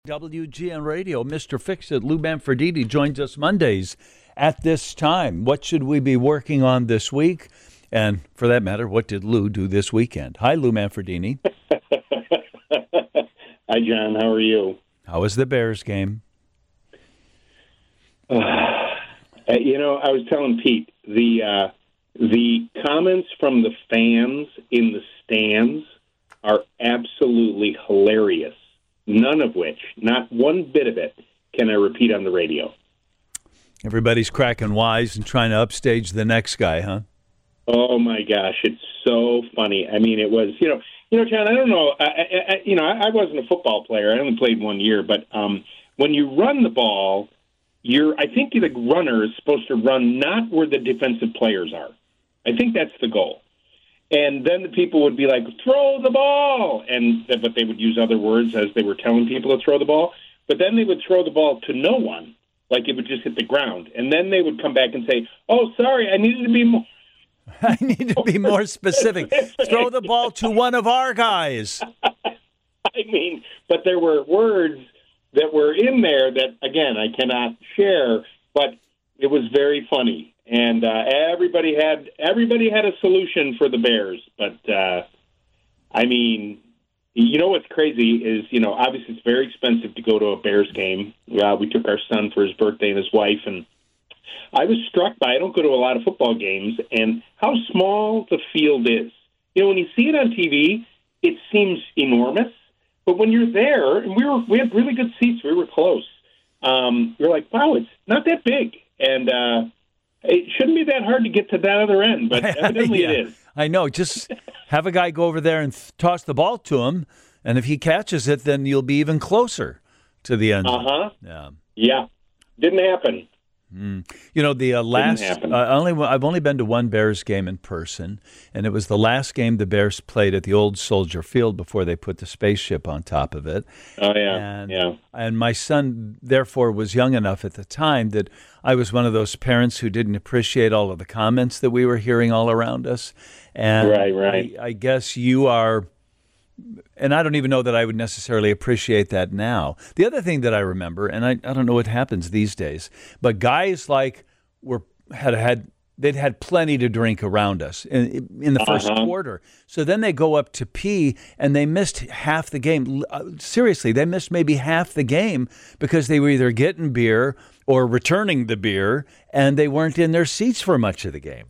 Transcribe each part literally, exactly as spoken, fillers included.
W G N Radio, Mister Fix-It, Lou Manfredini joins us Mondays at this time. What should we be working on this week? And for that matter, what did Lou do this weekend? Hi, Lou Manfredini. Hi, John. How are you? How was the Bears game? Uh, you know, I was telling Pete, the uh, the comments from the fans in the stands are absolutely hilarious. None of which, not one bit of it, can I repeat on the radio. Everybody's cracking wise and trying to upstage the next guy, huh? Oh my gosh, it's so funny. I mean, it was, you know, you know, John. I don't know. I, I, you know, I wasn't a football player. I only played one year. But um, when you run the ball, you're. I think the runner is supposed to run not where the defensive players are. I think that's the goal. And then the people would be like, throw the ball. And but they would use other words as they were telling people to throw the ball. But then they would throw the ball to no one, like it would just hit the ground. And then they would come back and say, oh, sorry, I needed to be more. I need to be more specific. Throw the ball to one of our guys. I mean, but there were words that were in there that, again, I cannot share, but it was very funny. And uh, everybody had everybody had a solution for the Bears, but uh, I mean, you know what's crazy is you know obviously it's very expensive to go to a Bears game. Uh, we took our son for his birthday and his wife, and I was struck by I don't go to a lot of football games and how small the field is. You know, when you see it on T V, it seems enormous, but when you're there, and we were we had really good seats, we were close. Um, you're like, wow, it's not that big, and. Uh, It shouldn't be that hard to get to that other end, but evidently yeah, it is. I know. Just have a guy go over there and th- toss the ball to him, and if he catches it, then you'll be even closer to the end. Uh-huh. Yeah. Yeah. Didn't happen. Mm. You know, the uh, last, uh, only I've only been to one Bears game in person, and it was the last game the Bears played at the old Soldier Field before they put the spaceship on top of it. Oh, yeah, and, yeah. And my son, therefore, was young enough at the time that I was one of those parents who didn't appreciate all of the comments that we were hearing all around us. And right, right. I, I guess you are... And I don't even know that I would necessarily appreciate that now. The other thing that I remember, and I, I don't know what happens these days, but guys like were had had they'd had plenty to drink around us in, in the first uh-huh. quarter. So then they go up to pee, and they missed half the game. Seriously, they missed maybe half the game because they were either getting beer or returning the beer, and they weren't in their seats for much of the game.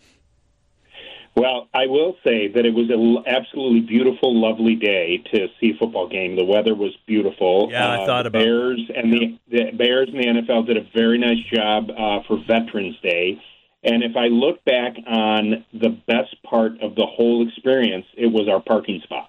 Well, I will say that it was an absolutely beautiful, lovely day to see a football game. The weather was beautiful. Yeah, I thought uh, about Bears that. and the, the Bears and the N F L did a very nice job uh, for Veterans Day. And if I look back on the best part of the whole experience, it was our parking spot.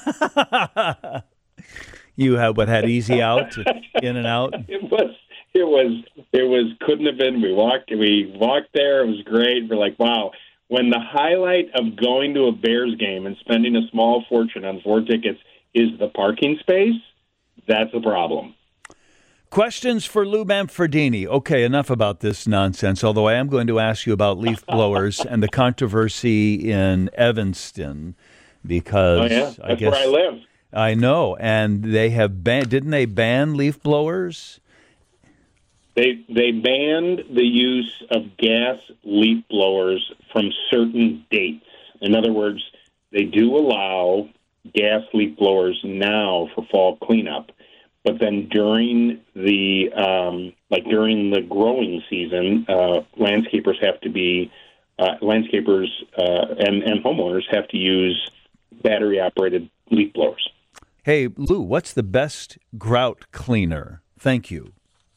You had what had easy out, in and out. It was. It was. It was. Couldn't have been. We walked. We walked there. It was great. We're like, wow. When the highlight of going to a Bears game and spending a small fortune on four tickets is the parking space, that's a problem. Questions for Lou Manfredini. Okay, enough about this nonsense, although I am going to ask you about leaf blowers and the controversy in Evanston because oh, yeah? That's I guess, where I live. I know, and they have banned, didn't they ban leaf blowers? They they banned the use of gas leaf blowers from certain dates. In other words, they do allow gas leaf blowers now for fall cleanup, but then during the um, like during the growing season, uh, landscapers have to be uh, landscapers uh, and and homeowners have to use battery operated leaf blowers. Hey Lou, what's the best grout cleaner? Thank you.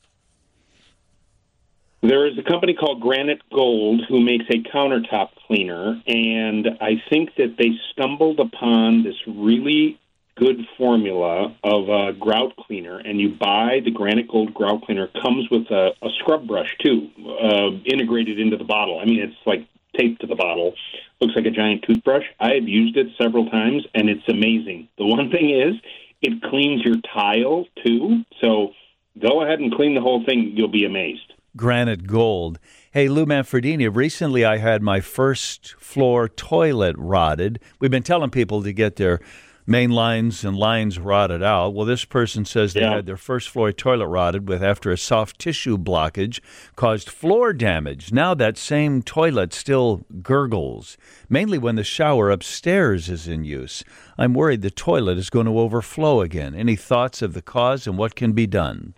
There is a company called Granite Gold who makes a countertop cleaner, and I think that they stumbled upon this really good formula of a grout cleaner, and you buy the Granite Gold grout cleaner. Comes with a, a scrub brush, too, uh, integrated into the bottle. I mean, it's like taped to the bottle. Looks like a giant toothbrush. I have used it several times, and it's amazing. The one thing is it cleans your tile, too, so go ahead and clean the whole thing. You'll be amazed. Granite Gold. Hey, Lou Manfredini, recently I had my first floor toilet rotted. We've been telling people to get their main lines and lines rotted out. Well, this person says they Yeah. had their first floor toilet rotted with after a soft tissue blockage caused floor damage. Now that same toilet still gurgles, mainly when the shower upstairs is in use. I'm worried the toilet is going to overflow again. Any thoughts of the cause and what can be done?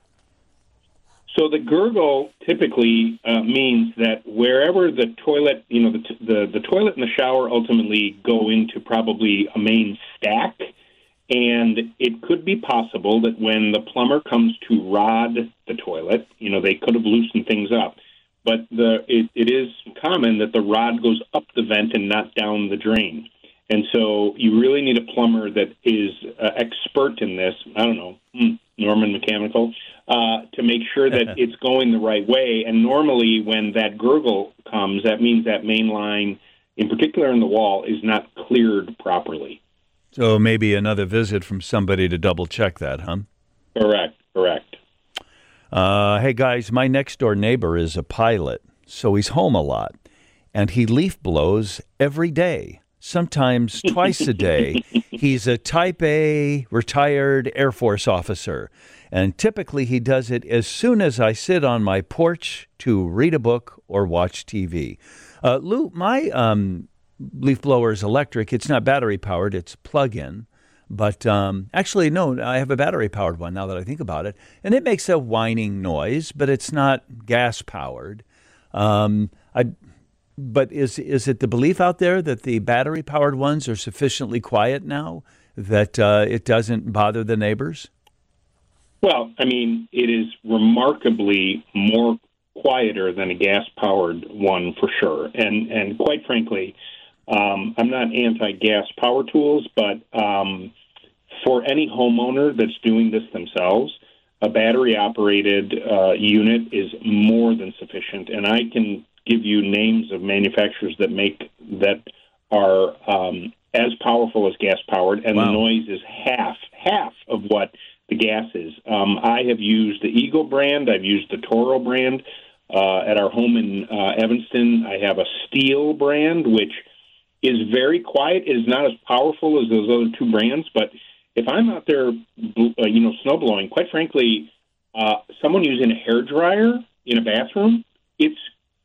So the gurgle typically uh, means that wherever the toilet, you know, the, t- the the toilet and the shower ultimately go into probably a main stack, and it could be possible that when the plumber comes to rod the toilet, you know, they could have loosened things up. But the it, it is common that the rod goes up the vent and not down the drain. And so you really need a plumber that is uh, expert in this. I don't know, hmm, Norman Mechanical, uh, to make sure that it's going the right way. And normally when that gurgle comes, that means that main line, in particular in the wall, is not cleared properly. So maybe another visit from somebody to double check that, huh? Correct, correct. Uh, hey, guys, my next door neighbor is a pilot, so he's home a lot, and he leaf blows every day. Sometimes twice a day. He's a Type A retired Air Force officer, and typically he does it as soon as I sit on my porch to read a book or watch T V. Uh, Lou, my um, leaf blower is electric. It's not battery-powered. It's plug-in. But um, actually, no, I have a battery-powered one now that I think about it, and it makes a whining noise, but it's not gas-powered. Um, I... But is is it the belief out there that the battery-powered ones are sufficiently quiet now that uh, it doesn't bother the neighbors? Well, I mean, it is remarkably more quieter than a gas-powered one for sure. And and quite frankly, um, I'm not anti-gas power tools, but um, for any homeowner that's doing this themselves, a battery-operated uh, unit is more than sufficient. And I can give you names of manufacturers that make that are um, as powerful as gas powered, and wow. the noise is half half of what the gas is. Um, I have used the Eagle brand. I've used the Toro brand uh, at our home in uh, Evanston. I have a Steel brand, which is very quiet. It is not as powerful as those other two brands, but if I'm out there, uh, you know, snow blowing, quite frankly, uh, someone using a hairdryer in a bathroom, it's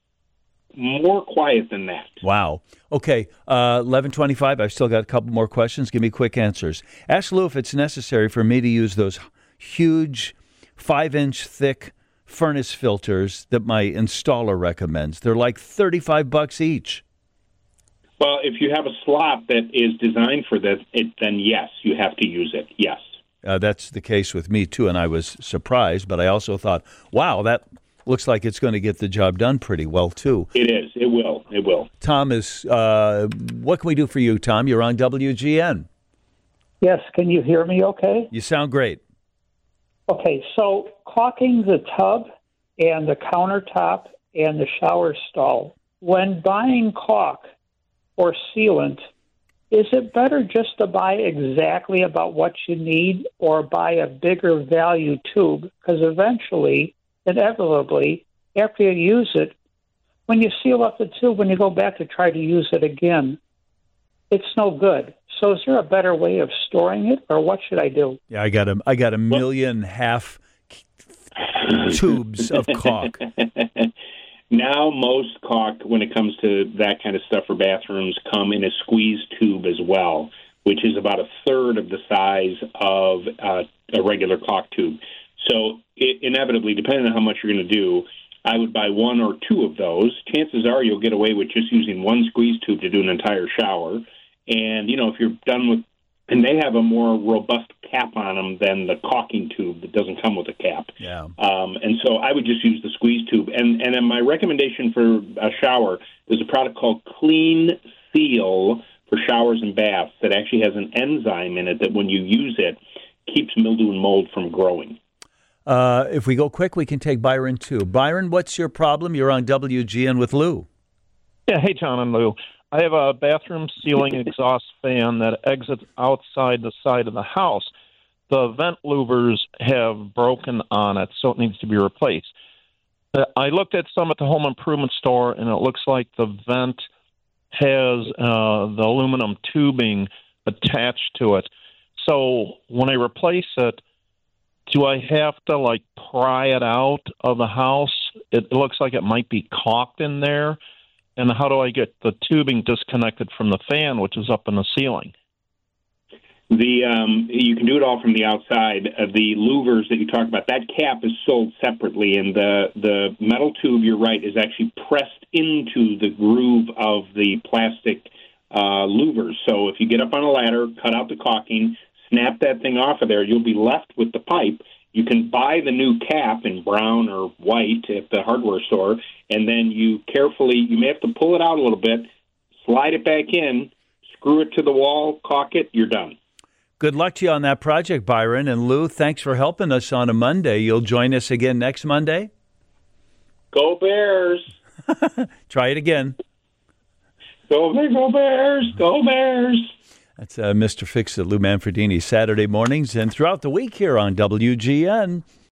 more quiet than that. Wow. Okay, uh, eleven twenty-five. I've still got a couple more questions. Give me quick answers. Ask Lou if it's necessary for me to use those huge five-inch thick furnace filters that my installer recommends. They're like thirty-five bucks each. Well, if you have a slot that is designed for that, it, then yes, you have to use it. Yes. Uh, that's the case with me, too, and I was surprised, but I also thought, wow, that looks like it's going to get the job done pretty well, too. It is. It will. It will. Tom is, uh, what can we do for you, Tom? You're on W G N. Yes, can you hear me okay? You sound great. Okay, so caulking the tub and the countertop and the shower stall, when buying caulk or sealant, is it better just to buy exactly about what you need or buy a bigger value tube? Because eventually, inevitably, after you use it, when you seal up the tube, when you go back to try to use it again, it's no good. So is there a better way of storing it, or what should I do? Yeah, I got a, I got a million half tubes of caulk. Now most caulk, when it comes to that kind of stuff for bathrooms, come in a squeeze tube as well, which is about a third of the size of uh, a regular caulk tube. So it, inevitably, depending on how much you're going to do, I would buy one or two of those. Chances are you'll get away with just using one squeeze tube to do an entire shower. And, you know, if you're done with, and they have a more robust cap on them than the caulking tube that doesn't come with a cap. Yeah. Um, and so I would just use the squeeze tube. And, and then my recommendation for a shower, there's a product called Clean Seal for showers and baths that actually has an enzyme in it that when you use it, keeps mildew and mold from growing. Uh, if we go quick, we can take Byron, too. Byron, what's your problem? You're on W G N with Lou. Yeah, hey, John and Lou. I have a bathroom ceiling exhaust fan that exits outside the side of the house. The vent louvers have broken on it, so it needs to be replaced. Uh, I looked at some at the home improvement store, and it looks like the vent has uh, the aluminum tubing attached to it. So when I replace it, do I have to, like, pry it out of the house? It, it looks like it might be caulked in there. And how do I get the tubing disconnected from the fan, which is up in the ceiling? The um, you can do it all from the outside. Uh, the louvers that you talked about, that cap is sold separately, and the the metal tube, you're right, is actually pressed into the groove of the plastic uh, louvers. So if you get up on a ladder, cut out the caulking, snap that thing off of there, you'll be left with the pipe. You can buy the new cap in brown or white at the hardware store, and then you carefully, you may have to pull it out a little bit, slide it back in, screw it to the wall, caulk it, you're done. Good luck to you on that project, Byron. And Lou, thanks for helping us on a Monday. You'll join us again next Monday? Go Bears! Try it again. Go, go Bears! Go Bears! That's uh, Mister Fix-It, Lou Manfredini, Saturday mornings and throughout the week here on W G N.